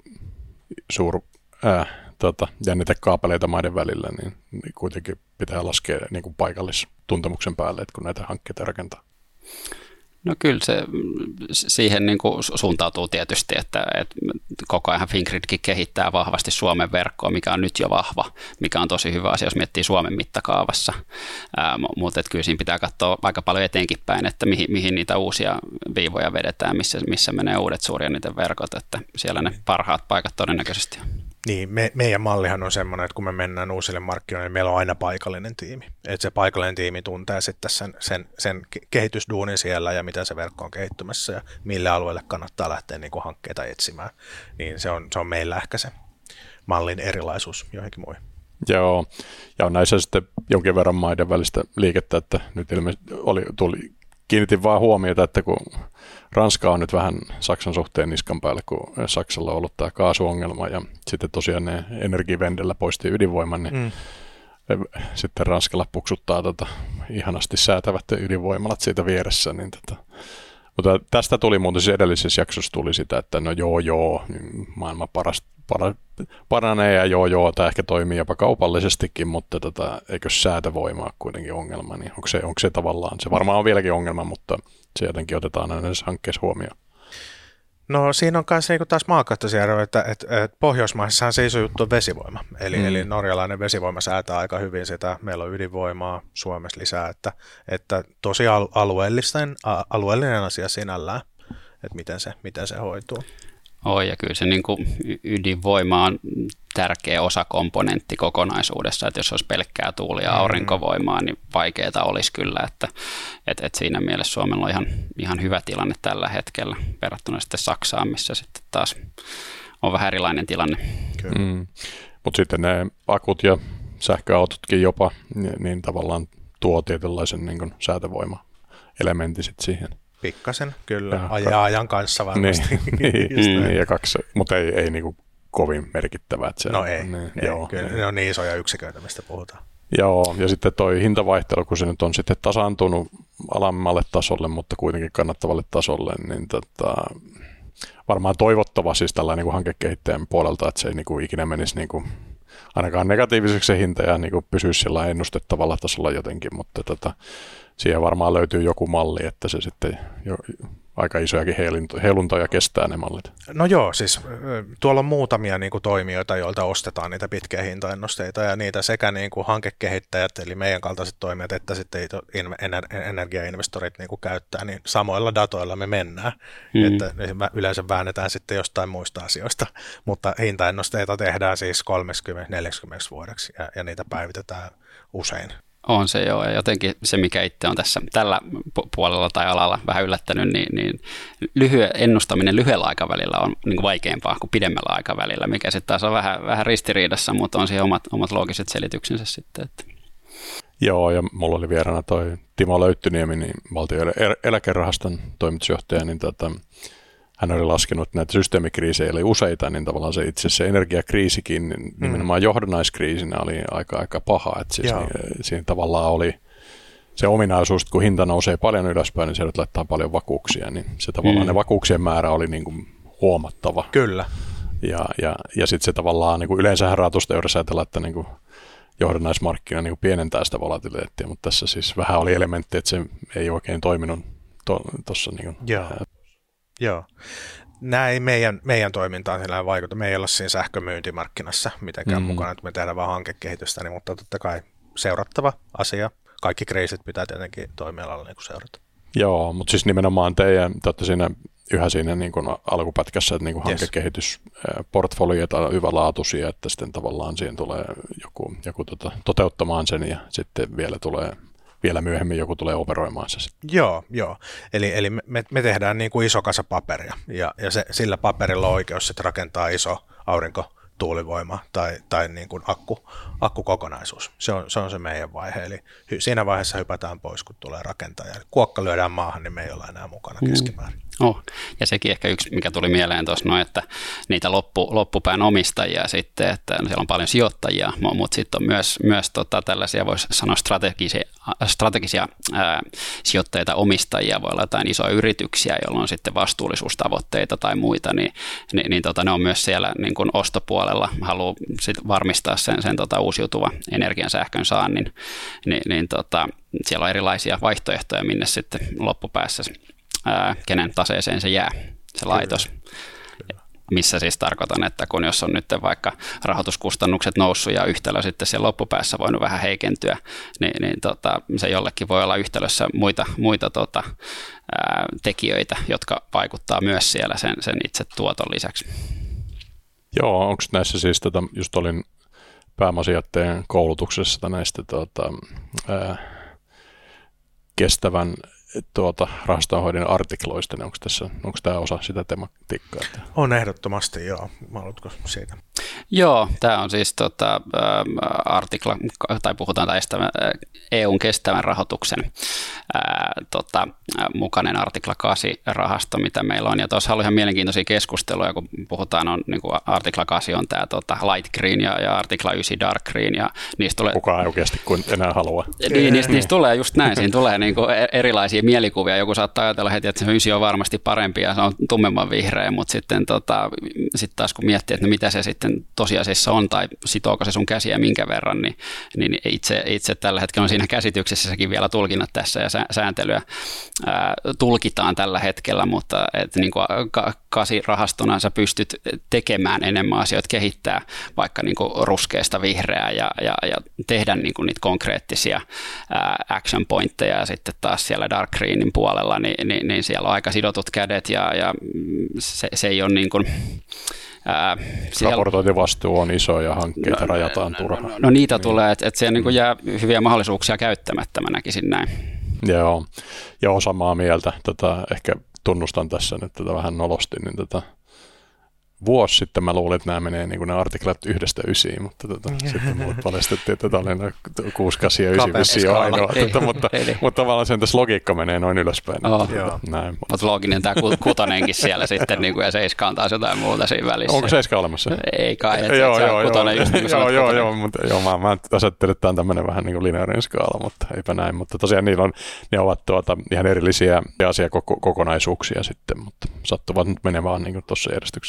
suur äh, tota, jännitekaapeleita maiden välillä, niin, niin kuitenkin pitää laskea niin kuin paikallistuntemuksen päälle, että kun näitä hankkeita rakentaa. No kyllä se siihen niin kuin suuntautuu tietysti, että, että koko ajan Fingridkin kehittää vahvasti Suomen verkkoa, mikä on nyt jo vahva, mikä on tosi hyvä asia, jos miettii Suomen mittakaavassa. Ää, mutta että kyllä siinä pitää katsoa aika paljon eteenkin päin, että mihin, mihin niitä uusia viivoja vedetään, missä, missä menee uudet suurjänniten verkot, että siellä ne parhaat paikat todennäköisesti on. Niin, me, meidän mallihan on semmoinen, että kun me mennään uusille markkinoille, niin meillä on aina paikallinen tiimi. Että se paikallinen tiimi tuntee sitten sen, sen, sen kehitysduunin siellä ja miten se verkko on kehittymässä ja mille alueelle kannattaa lähteä niin kuin hankkeita etsimään. Niin se on, se on meillä ehkä se mallin erilaisuus johonkin muihin. Joo, ja on näissä sitten jonkin verran maiden välistä liikettä, että nyt ilmeisesti oli, tuli, kiinnitin vaan huomiota, että kun Ranska on nyt vähän Saksan suhteen niskan päällä, kun Saksalla on ollut tämä kaasuongelma ja sitten tosiaan ne Energiewendellä poisti ydinvoiman, niin mm. sitten Ranskalla puksuttaa tota ihanasti säätävät ydinvoimalat siitä vieressä. Niin tota. Mutta tästä tuli muuten siis edellisessä jaksossa tuli sitä, että no joo joo, maailma paras, para, paranee ja joo joo, tämä ehkä toimii jopa kaupallisestikin, mutta tota, eikö säätövoima ole kuitenkin ongelma, niin onko se, onko se tavallaan, se varmaan on vieläkin ongelma, mutta se jotenkin otetaan aina näissä hankkeissa huomioon. No siinä on myös niin taas maakohtaisia eroja, että, että, että Pohjoismaissahan se iso juttu on vesivoima, eli, mm. eli norjalainen vesivoima säätää aika hyvin sitä, meillä on ydinvoimaa Suomessa lisää, että, että tosi alueellinen, alueellinen asia sinällään, että miten se, miten se hoituu. Oi, ja kyllä se niin kuin ydinvoima on tärkeä osakomponentti kokonaisuudessa, että jos olisi pelkkää tuuli- ja aurinkovoimaa, niin vaikeaa olisi kyllä, että, että, että siinä mielessä Suomella on ihan, ihan hyvä tilanne tällä hetkellä verrattuna sitten Saksaan, missä sitten taas on vähän erilainen tilanne. Mm. Mutta sitten ne akut ja sähköautotkin jopa, niin, niin tavallaan tuo tietynlaisen niin kuin säätövoima-elementin sitten siihen. Pikkasen, kyllä. Ja, Ajaa ajan kanssa varmasti. Niin, niin, ja kaksi, mutta ei, ei niin kuin kovin merkittävää. Se, no ei, niin, ei joo, kyllä. Ei. Ne on niin isoja yksiköitä, mistä puhutaan. Joo, ja sitten toi hintavaihtelu, kun se nyt on sitten tasaantunut alemmalle tasolle, mutta kuitenkin kannattavalle tasolle, niin tota, varmaan toivottava siis tällainen niin hankekehittäjän puolelta, että se ei niin kuin ikinä menisi niin kuin ainakaan negatiiviseksi se hinta ja niin kuin pysyisi sillä ennustettavalla tasolla jotenkin, mutta tota, siihen varmaan löytyy joku malli, että se sitten jo aika isojakin heiluntoja kestää ne mallit. No joo, siis tuolla on muutamia niin kuin toimijoita, joilta ostetaan niitä pitkiä hintaennusteita ja niitä sekä niin kuin hankekehittäjät, eli meidän kaltaiset toimijat, että sitten energiainvestorit niin kuin käyttää, niin samoilla datoilla me mennään, mm. että yleensä väännetään sitten jostain muista asioista, mutta hintaennusteita tehdään siis kolmekymmentä neljäkymmentä vuodeksi ja, ja niitä päivitetään usein. On se joo, ja jotenkin se, mikä itse on tässä tällä puolella tai alalla vähän yllättänyt, niin, niin lyhyen ennustaminen lyhyellä aikavälillä on niin kuin vaikeampaa kuin pidemmällä aikavälillä, mikä sitten taas on vähän, vähän ristiriidassa, mutta on siihen omat, omat loogiset selityksensä sitten. Että. Joo, ja mulla oli vieraana toi Timo Löyttyniemi, niin valtion eläkerahaston toimitusjohtaja, niin tota, hän oli laskenut, että näitä systeemikriisejä oli useita, niin tavallaan se itse asiassa energiakriisikin niin mm. nimenomaan johdannaiskriisinä oli aika, aika paha. Että siis siinä, siinä tavallaan oli se ominaisuus, että kun hinta nousee paljon ylöspäin, niin sieltä laittaa paljon vakuuksia, niin se tavallaan mm. ne vakuuksien määrä oli niin kuin huomattava. Kyllä. Ja, ja, ja sitten se tavallaan niin kuin yleensähän rahoitusteoriassa ajatellaan, että niin kuin johdannaismarkkina niin kuin pienentää sitä volatiliteettia, mutta tässä siis vähän oli elementti, että se ei oikein toiminut tuossa. To, niin Joo. Joo. Nämä ei meidän, meidän toimintaan sillä vaikuta. Me ei olla siinä sähkömyyntimarkkinassa mitenkään mm. mukana, että me tehdään vaan hankekehitystä, niin, mutta totta kai seurattava asia. Kaikki kriisit pitää tietenkin toimialalla niin kuin seurata. Joo, mutta siis nimenomaan teidän, te olette siinä yhä siinä niin kuin alkupätkässä, että niin kuin yes. hankekehitysportfolioita on hyvälaatuisia, että sitten tavallaan siihen tulee joku, joku tota, toteuttamaan sen ja sitten vielä tulee vielä myöhemmin joku tulee operoimaan se sitten. Joo, joo. Eli, eli me, me tehdään niin kuin iso kasa paperia ja, ja se, sillä paperilla on oikeus sitten rakentaa iso aurinkotuulivoima tai, tai niin kuin akku, akkukokonaisuus. Se on, se on se meidän vaihe. Eli hy, siinä vaiheessa hypätään pois, kun tulee rakentaja. Eli kuokka lyödään maahan, niin me ei olla enää mukana keskimäärin. Mm. Oh. Ja sekin ehkä yksi, mikä tuli mieleen tuossa, no, että niitä loppu, loppupään omistajia sitten, että siellä on paljon sijoittajia, mutta sitten on myös, myös tota, tällaisia, voisi sanoa strategisia, strategisia ää, sijoittajia, omistajia, voi olla jotain isoja yrityksiä, joilla on sitten vastuullisuustavoitteita tai muita, niin, niin, niin tota, ne on myös siellä niin kuin ostopuolella, haluaa sit varmistaa sen, sen tota, uusiutuva energian sähkön saannin, niin, niin tota, siellä on erilaisia vaihtoehtoja, minne sitten loppupäässä Ää, kenen taseeseen se jää, se laitos. Kyllä. Missä siis tarkoitan, että kun jos on nyt vaikka rahoituskustannukset noussut ja yhtälö sitten siellä loppupäässä voinut vähän heikentyä, niin, niin tota, se jollekin voi olla yhtälössä muita, muita tota, ää, tekijöitä, jotka vaikuttaa myös siellä sen, sen itse tuoton lisäksi. Joo, onko näissä siis, tota, just olin pääomasijoittajien koulutuksessa näistä tota, ää, kestävän tuota rahastonhoidon artikloista, niin onko, tässä, onko tämä osa sitä tematiikkaa? On ehdottomasti, joo. Haluatko siitä? Joo, tämä on siis tota, ä, artikla, tai puhutaan tästä E U:n kestävän rahoituksen ä, tota, mukainen artikla kahdeksan rahasto, mitä meillä on. Ja tuossa oli ihan mielenkiintoisia keskusteluja, kun puhutaan, on, niin kuin artikla kahdeksan on tämä tota, light green ja, ja artikla yhdeksän dark green. Ja niistä tulee, kukaan ei oikeasti kuin enää halua. Niin, niistä, niistä tulee just näin, siinä tulee niin kuin erilaisia mielikuvia. Joku saattaa ajatella heti, että se ysi on varmasti parempi ja se on tummemman vihreä, mutta sitten tota, sit taas kun miettii, että no mitä se sitten tosiasiassa on tai sitooko se sun käsiä minkä verran, niin, niin itse, itse tällä hetkellä on siinä käsityksessäkin vielä tulkinnat tässä ja sääntelyä ää, tulkitaan tällä hetkellä, mutta että niin kuin kasirahastona sä pystyt tekemään enemmän asioita, kehittää vaikka niin kuin ruskeasta vihreää ja, ja, ja tehdä niin kuin niitä konkreettisia ää, action pointteja ja sitten taas siellä dark greenin puolella, niin, niin, niin siellä on aika sidotut kädet ja, ja se, se ei ole niin kuin Ää, siellä, raportointivastuu on iso ja hankkeita no, rajataan turhaan. No, no niitä niin. tulee, että et siellä niin jää hyviä mahdollisuuksia käyttämättä, mä näkisin näin. Joo, joo samaa mieltä. Tätä ehkä tunnustan tässä nyt tätä vähän nolosti, niin tätä vuosi sitten mä luulin, että nämä menee niin kuin ne artiklat yhdestä ysiin, mutta tota, sitten mulle paljastettiin, että tämä oli kuusi, kahdeksan ja yhdeksän vissiin ainoa. Tota, mutta, mutta tavallaan sen tässä logiikka menee noin ylöspäin. Oh. Että, näin, mutta looginen tämä kutonenkin siellä sitten niin kuin, ja seiska on taas jotain muuta siinä välissä. Onko seiska olemassa? Ei kai, että joo, se on kutonen just niin kuin joo, joo, joo, mutta joo, mä, mä asettelin, että tämä on tämmöinen vähän niin kuin lineaarinen skaala, mutta eipä näin. Mutta tosiaan niillä on, ne ovat tuota, ihan erillisiä asiakokonaisuuksia sitten, mutta sattuvat nyt menee vaan niin kuin tuossa järjestyksessä. Ja,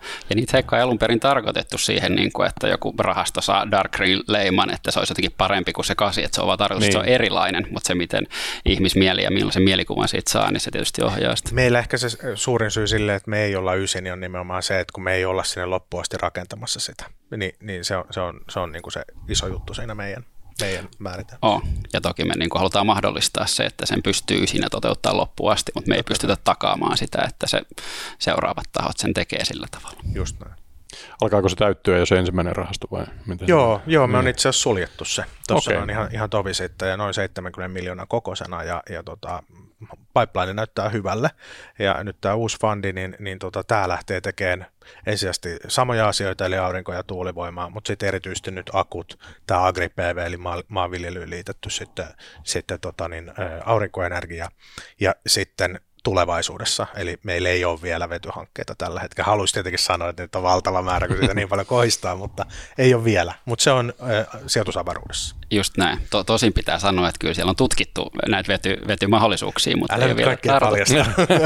Ja niitä heikkoja alun perin tarkoitettu siihen, niin kuin, että joku rahasto saa dark green leiman, että se olisi jotenkin parempi kuin se kasi, että se on vaan tarkoitus, niin. että se on erilainen, mutta se miten ihmismieli ja millaisen mielikuvan siitä saa, niin se tietysti ohjaa sitä. Meillä ehkä se suurin syy sille, että me ei olla ysin, niin on nimenomaan se, että kun me ei olla sinne loppuun asti rakentamassa sitä, niin, niin se on, se on, se on niin kuin se iso juttu siinä meidän. meidän määritelmä. Oh, ja toki me niin kuin halutaan mahdollistaa se, että sen pystyy siinä toteuttaa loppuun asti, mutta me ei pystytä takaamaan sitä, että se seuraavat tahot sen tekee sillä tavalla. Just näin. Alkaako se täyttyä jo se ensimmäinen rahasto vai miten? Joo, joo me niin. on itse asiassa suljettu se. Tuossa okay. on ihan, ihan tovi sitten ja noin seitsemänkymmentä miljoonaa kokoisena ja, ja tota, pipeline näyttää hyvälle. Ja nyt tämä uusi fundi, niin, niin tota, tämä lähtee tekemään ensisijaisesti samoja asioita, eli aurinko- ja tuulivoimaa, mutta sitten erityisesti nyt akut, tämä AgriPV, eli maa, maanviljelyyn liitetty sitten, sitten tota, niin, ä, aurinkoenergia ja sitten tulevaisuudessa, eli meillä ei ole vielä vetyhankkeita tällä hetkellä. Haluaisin tietenkin sanoa, että nyt on valtava määrä, kun sitä niin paljon kohistaa, mutta ei ole vielä. Mutta se on äh, sijoitusavaruudessa. Just näin. To- tosin pitää sanoa, että kyllä siellä on tutkittu näitä vety- vetymahdollisuuksia, mutta älä ei ole vielä paljasta.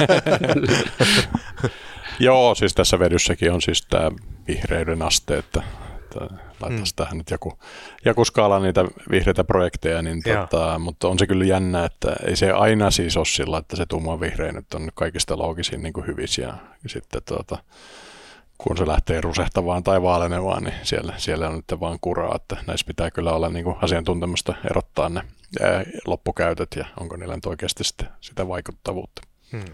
Joo, siis tässä vedyssäkin on siis tämä vihreyden aste, että laitaisiin hmm. tähän nyt joku, joku skaala niitä vihreitä projekteja, niin tota, mutta on se kyllä jännä, että ei se aina siis ole sillä, että se tumma vihreä nyt on kaikista loogisin niin kuin hyvissä ja sitten tuota, kun se lähtee rusehtavaan tai vaalenevaan, niin siellä, siellä on nyt vaan kuraa, että näissä pitää kyllä olla niin kuin asiantuntemusta erottaa ne ää, loppukäytöt ja onko niillä nyt oikeasti sitä, sitä vaikuttavuutta. Hmm.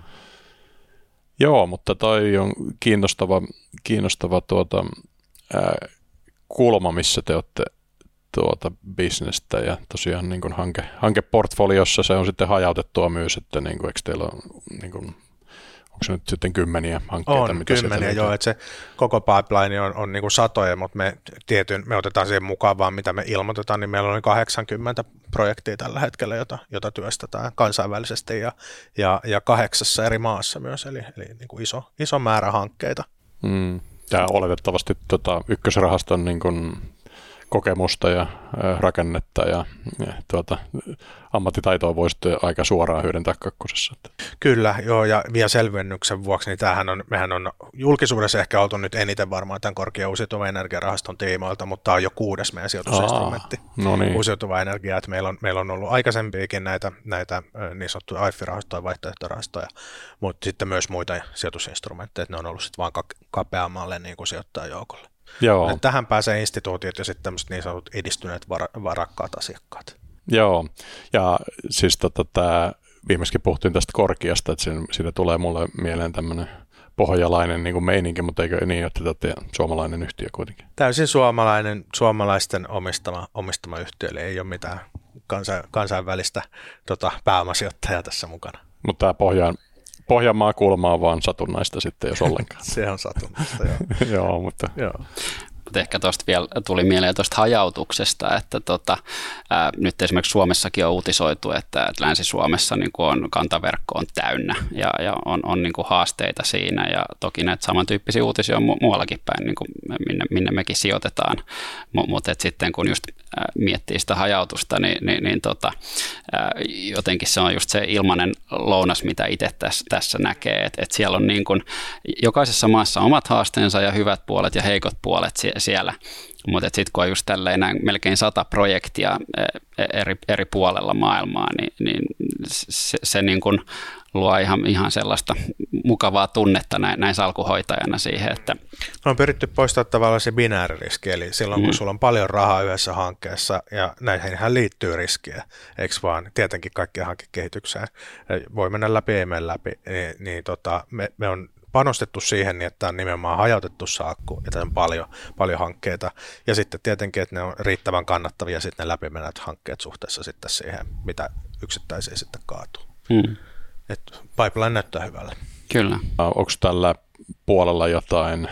Joo, mutta toi on kiinnostava, kiinnostava tuota, ää, kulma, missä te olette tuota bisnestä ja tosiaan niin kuin hanke, hankeportfoliossa se on sitten hajautettua myös, että niin kuin, eikö teillä on, niin kuin, onko se nyt sitten kymmeniä hankkeita? On mitä kymmeniä, joo, että se koko pipeline on, on niin kuin satoja, mutta me, tietyn, me otetaan siihen mukaan vaan mitä me ilmoitetaan, niin meillä on kahdeksankymmentä projektia tällä hetkellä, jota, jota työstetään kansainvälisesti ja, ja, ja kahdeksassa eri maassa myös, eli, eli niin kuin iso, iso määrä hankkeita. Mm. Ja oletettavasti tota, ykkösrahaston niin kuin kokemusta ja äh, rakennetta ja, ja tuota, ammattitaitoa voi sitten aika suoraan hyödyntää kakkosessa. Kyllä, joo, ja vielä selvennyksen vuoksi, niin tämähän on, mehän on julkisuudessa ehkä oltu nyt eniten varmaan tämän korkean uusiutuvan energiarahaston tiimoilta, mutta tämä on jo kuudes meidän sijoitusinstrumentti. No niin. Uusiutuva energia, että meillä on, meillä on ollut aikaisempiakin näitä, näitä niin sanottuja A I F-rahastoja, vaihtoehtorahastoja, mutta sitten myös muita sijoitusinstrumentteja, että ne on ollut sitten vaan kapeammalle niin kuin sijoittajajoukolle. Joo. Tähän pääsee instituutiot ja sitten tämmöiset niin sanotut edistyneet var- varakkaat asiakkaat. Joo, ja siis tota, tämä, viimeiskin puhuttiin tästä Korkiasta, että sen, siitä tulee mulle mieleen tämmöinen pohjalainen niin kuin meininki, mutta eikö niin, että tätä suomalainen yhtiö kuitenkin? Täysin suomalainen, suomalaisten omistama, omistama yhtiö, eli ei ole mitään kansa, kansainvälistä tota, pääomasijoittajaa tässä mukana. Mutta tämä Pohjan, Pohjanmaa kulma on vaan satunnaista sitten, jos ollenkaan. Se on satunnaista, joo. Joo, mutta... Joo. Mutta ehkä tuosta vielä tuli mieleen tuosta hajautuksesta, että tota, ää, nyt esimerkiksi Suomessakin on uutisoitu, että, että Länsi-Suomessa niin kuin on, kantaverkko on täynnä ja, ja on, on niin kuin haasteita siinä ja toki näitä samantyyppisiä uutisia on mu- muuallakin päin, niin kuin minne, minne mekin sijoitetaan, M- mutta sitten kun just ää, miettii sitä hajautusta, niin, niin, niin tota, ää, jotenkin se on just se ilmainen lounas, mitä itse tässä, tässä näkee, että et siellä on niin kuin, jokaisessa maassa omat haasteensa ja hyvät puolet ja heikot puolet siellä, mutta sitten kun on just tälleen näin melkein sata projektia eri, eri puolella maailmaa, niin, niin se, se niin kuin luo ihan, ihan sellaista mukavaa tunnetta näin, näin salkuhoitajana siihen, että... On pyritty poistamaan tavallaan se binääririski, eli silloin kun mm. sulla on paljon rahaa yhdessä hankkeessa, ja näihinhän liittyy riskiä, eikö vaan, tietenkin kaikkien hankekehitykseen, voi mennä läpi, ei mene läpi, niin, niin tota, me, me on panostettu siihen, niin että on nimenomaan hajautettu saakku, että on paljon, paljon hankkeita. Ja sitten tietenkin, että ne on riittävän kannattavia sitten ne läpimenät hankkeet suhteessa sitten siihen, mitä yksittäisiä sitten kaatuu. Hmm. Että pipeline näyttää hyvälle. Kyllä. Onko tällä puolella jotain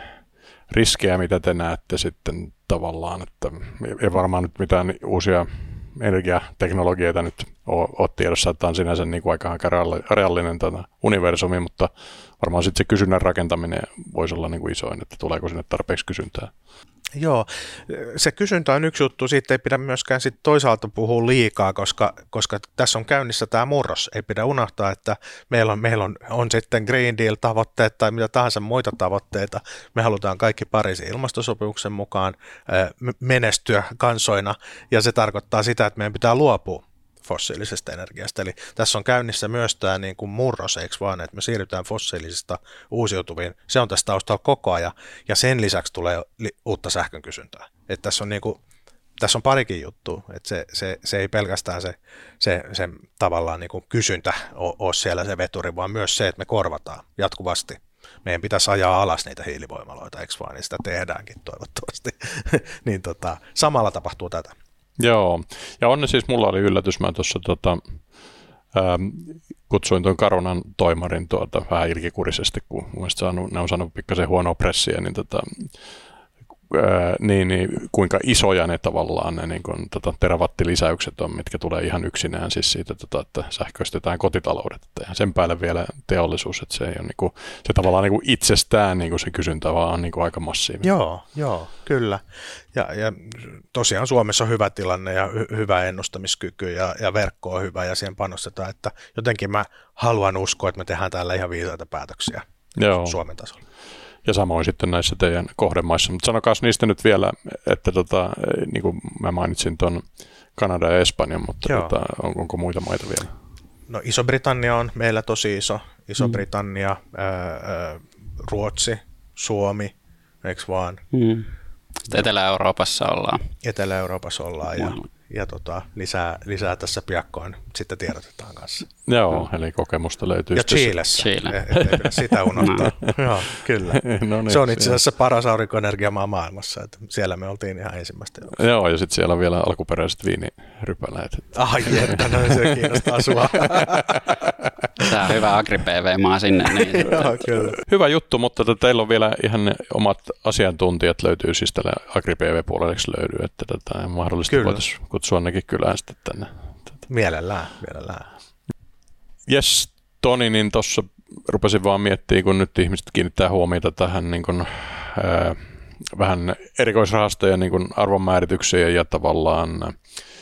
riskejä, mitä te näette sitten tavallaan, että ei varmaan nyt mitään uusia energiateknologioita nyt ole tiedossa, että on sinänsä niin kuin aika reaalinen tätä universumi, mutta varmaan sitten se kysynnän rakentaminen voisi olla niin kuin isoin, että tuleeko sinne tarpeeksi kysyntää. Joo, se kysyntä on yksi juttu, siitä ei pidä myöskään sit toisaalta puhua liikaa, koska, koska tässä on käynnissä tämä murros. Ei pidä unohtaa, että meillä on, meillä on, on sitten Green Deal-tavoitteet tai mitä tahansa muita tavoitteita. Me halutaan kaikki Pariisin ilmastosopimuksen mukaan menestyä kansoina, ja se tarkoittaa sitä, että meidän pitää luopua fossiilisesta energiasta. Eli tässä on käynnissä myös tämä niin kuin murros, eikö vaan, että me siirrytään fossiilisista uusiutuviin. Se on tässä taustalla koko ajan, ja sen lisäksi tulee li- uutta sähkön kysyntää. Että tässä on niin kuin, tässä on parikin juttua, että se, se, se ei pelkästään se, se, se tavallaan niin kuin kysyntä ole siellä se veturi, vaan myös se, että me korvataan jatkuvasti. Meidän pitäisi ajaa alas niitä hiilivoimaloita, eikö vaan, niin sitä tehdäänkin toivottavasti. niin tota, samalla tapahtuu tätä. Joo, ja onne siis mulla oli yllätys, mä tuossa tota, ähm, kutsuin tuon Carunan toimarin tuota, vähän ilkikurisesti, kun saanut, ne on saanut pikkasen huonoa pressiä, niin, tota, ää, niin, niin kuinka isoja ne tavallaan ne niin kun, tota, terawattilisäykset on, mitkä tulee ihan yksinään siis siitä, tota, että sähköistetään kotitaloudet, ja sen päälle vielä teollisuus, että se ei ole niin kuin, se tavallaan niin kuin itsestään niin kuin se kysyntä, vaan on niin kuin aika massiivinen. Joo, joo, kyllä. Ja, ja tosiaan Suomessa on hyvä tilanne ja hy- hyvä ennustamiskyky ja, ja verkko on hyvä ja siihen panostetaan, että jotenkin mä haluan uskoa, että me tehdään täällä ihan viisaita päätöksiä Joo. Suomen tasolla. Ja samoin sitten näissä teidän kohdemaissa, mutta sanokaa niistä nyt vielä, että tota, niin kuin mä mainitsin tuon Kanada ja Espanjan, mutta tota, on, onko muita maita vielä? No Iso-Britannia on meillä tosi iso, Iso-Britannia, mm. ää, ää, Ruotsi, Suomi, eikö vaan? Mm. Sitten Etelä-Euroopassa ollaan. Etelä-Euroopassa ollaan ja, ja tota, lisää, lisää tässä piakkoin sitten tiedotetaan kanssa. Joo, no. Eli kokemusta löytyy. Ja Chilessä, Chile. Ei pidä sitä unohtaa. no. Joo, kyllä. No niin, se on itse asiassa paras aurinkoenergiamaa maailmassa, että siellä me oltiin ihan ensimmäistä joukossa. Joo, ja sitten siellä on vielä alkuperäiset viinirypäleet. Ai että, no se kiinnostaa sua. Tämä on hyvä agri-P V-maa sinne. Niin Joo, kyllä. Hyvä juttu, mutta että teillä on vielä ihan ne omat asiantuntijat löytyy siis tällä agri-P V-puolelle löydy, että tätä mahdollisesti voitaisiin kutsua nekin kylään sitten tänne. Mielellään, mielellään. Jes, Toni, niin tuossa rupesin vaan miettimään, kun nyt ihmiset kiinnittää huomiota tähän niin kuin, ää, vähän erikoisrahastojen niin kuin arvonmäärityksiin ja tavallaan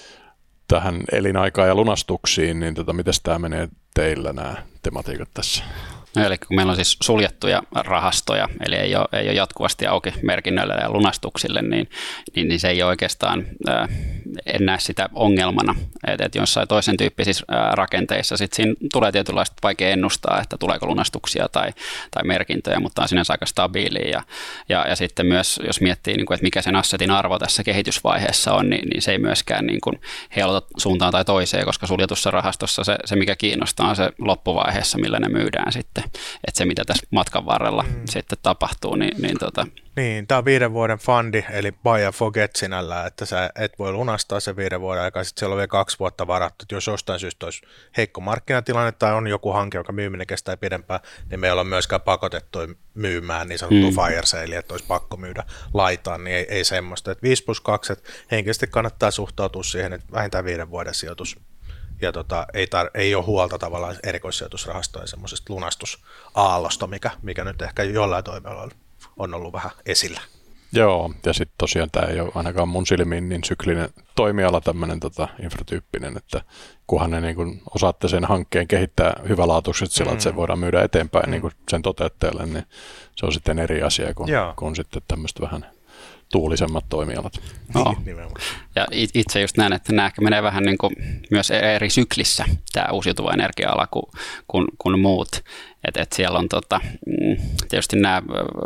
tähän elinaikaan ja lunastuksiin, niin tota, miten tämä menee teillä nämä tematiikat tässä? No, eli kun meillä on siis suljettuja rahastoja, eli ei ole, ei ole jatkuvasti auki merkinnöille ja lunastuksille, niin, niin, niin se ei ole oikeastaan, ää, en näe sitä ongelmana. Että et jossain toisen tyyppisissä ää, rakenteissa sit siinä tulee tietynlaista vaikea ennustaa, että tuleeko lunastuksia tai, tai merkintöjä, mutta on sinänsä aika stabiilia. Ja, ja, ja sitten myös, jos miettii, niin kuin, että mikä sen assetin arvo tässä kehitysvaiheessa on, niin, niin se ei myöskään niin kuin heilota suuntaan tai toiseen, koska suljetussa rahastossa se, se mikä kiinnostaa, on se loppuvaiheessa, millä ne myydään sitten. Että se, mitä tässä matkan varrella mm. sitten tapahtuu, niin... Niin, tota... niin tämä on viiden vuoden fundi, eli buy and forget sinällään, että sä et voi lunastaa sen viiden vuoden aikaa, sitten siellä on vielä kaksi vuotta varattu, että jos jostain syystä olisi heikko markkinatilanne tai on joku hanke, joka myyminen kestää pidempään, niin meillä on myöskään pakotettu myymään niin sanottu mm. fire sale, että olisi pakko myydä laitaan, niin ei, ei semmoista. Että viisi plus kaksi, että henkisesti kannattaa suhtautua siihen, että vähintään viiden vuoden sijoitus. Ja tota, ei, tar- ei ole huolta tavallaan erikoissijoitusrahastojen semmoisesta lunastusaallosta, mikä, mikä nyt ehkä jollain toimialalla on ollut vähän esillä. Joo, ja sitten tosiaan tämä ei ole ainakaan mun silmiin niin syklinen toimiala tämmöinen tota, infratyyppinen, että kunhan ne niin kun osaatte sen hankkeen kehittää hyvälaatuisesti sillä, mm. että se voidaan myydä eteenpäin mm. niin kun sen toteuttajalle, niin se on sitten eri asia kuin, kuin sitten tämmöistä vähän tuulisemmat toimialat. No. Ja itse just näen, että nämä ehkä menee vähän niin kuin myös eri syklissä, tämä uusiutuva energia-ala kuin, kuin, kuin muut. Että et siellä on tota, tietysti nämä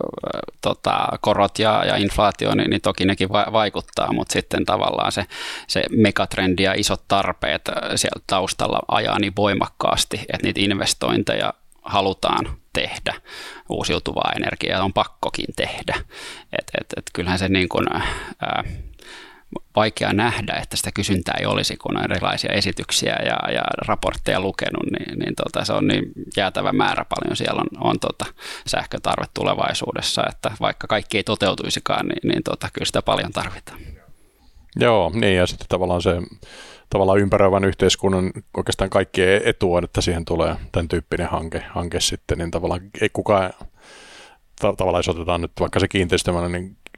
tota, korot ja, ja inflaatio, niin, niin toki nekin va- vaikuttaa, mutta sitten tavallaan se, se megatrendi ja isot tarpeet siellä taustalla ajaa niin voimakkaasti, että niitä investointeja halutaan tehdä, uusiutuvaa energiaa on pakkokin tehdä. Et, et, et kyllähän se niin kuin, ää, vaikea nähdä, että sitä kysyntää ei olisi, kun on erilaisia esityksiä ja, ja raportteja lukenut, niin, niin tota, se on niin jäätävä määrä paljon siellä on, on tota, sähkötarve tulevaisuudessa, että vaikka kaikki ei toteutuisikaan, niin, niin tota, kyllä sitä paljon tarvitaan. Joo, niin ja sitten tavallaan se tavallaan ympäröivän yhteiskunnan oikeastaan kaikkien etu on, että siihen tulee tämän tyyppinen hanke, hanke sitten, niin tavallaan ei kukaan, tavallaan jos otetaan nyt vaikka se kiinteistömäinen, niin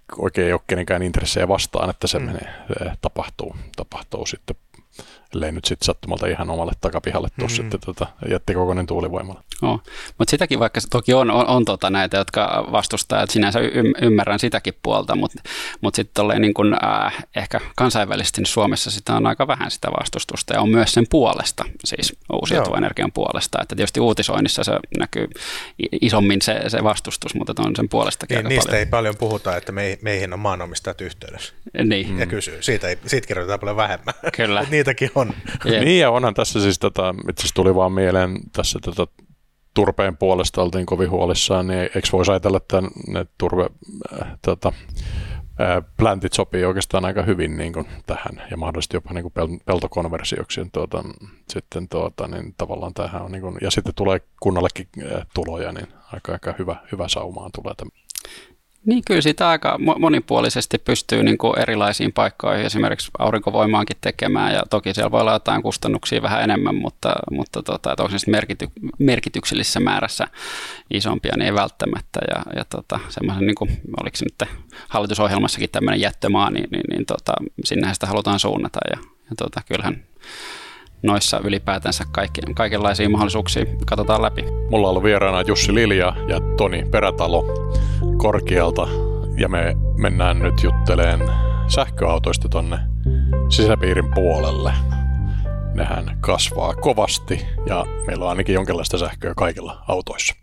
oikein ole kenenkään intressejä vastaan, että se, mm. menee, se tapahtuu, tapahtuu sitten, ellei nyt sitten sattumalta ihan omalle takapihalle tuu mm-hmm. sitten tota, jättikokoinen tuulivoimalla. Oh. Mutta sitäkin vaikka toki on, on, on tota näitä, jotka vastustaa, että sinänsä y- ymmärrän sitäkin puolta, mutta mut sitten niin kun, äh, ehkä kansainvälisesti Suomessa sitä on aika vähän sitä vastustusta ja on myös sen puolesta, siis uusiutuvan energian puolesta. Että tietysti uutisoinnissa se näkyy isommin se, se vastustus, mutta on sen puolestakin niin, aika niistä paljon. ei paljon puhuta, että me, meihin on maanomistajat yhteydessä. Niin. Ja kysyy. Siitä, ei, siitä kirjoitetaan paljon vähemmän. Kyllä. Niitäkin on. Yep. Niin ja onhan tässä siis, tota, itse asiassa tuli vaan mieleen tässä tota, turpeen puolesta oltiin kovin huolissaan, niin eikö voisi ajatella, että ne turve äh, tota, äh, plantit sopii oikeastaan aika hyvin niin kuin tähän ja mahdollisesti jopa niin kuin pel- peltokonversioksi. Tuota, sitten tuota, niin tavallaan tähän on, niin kuin, ja sitten tulee kunnallekin äh, tuloja, niin aika, aika hyvä, hyvä saumaan tulee tämä. Niin kyllä sitä aika monipuolisesti pystyy niin kuin erilaisiin paikkoihin esimerkiksi aurinkovoimaankin tekemään ja toki siellä voi olla jotain kustannuksia vähän enemmän, mutta, mutta tota, että onko se merkity, merkityksellisessä määrässä isompia, niin ei välttämättä ja, ja tota, semmoisen, niin kuin, oliko se nyt hallitusohjelmassakin tämmöinen jättömaa, niin, niin, niin tota, sinnehän sitä halutaan suunnata ja, ja tota, kyllähän noissa ylipäätänsä kaikki, kaikenlaisia mahdollisuuksia katsotaan läpi. Mulla on ollut vieraana Jussi Lilja ja Toni Perätalo Korkealta ja me mennään nyt jutteleen sähköautoista tonne sisäpiirin puolelle. Nehän kasvaa kovasti ja meillä on ainakin jonkinlaista sähköä kaikilla autoissa.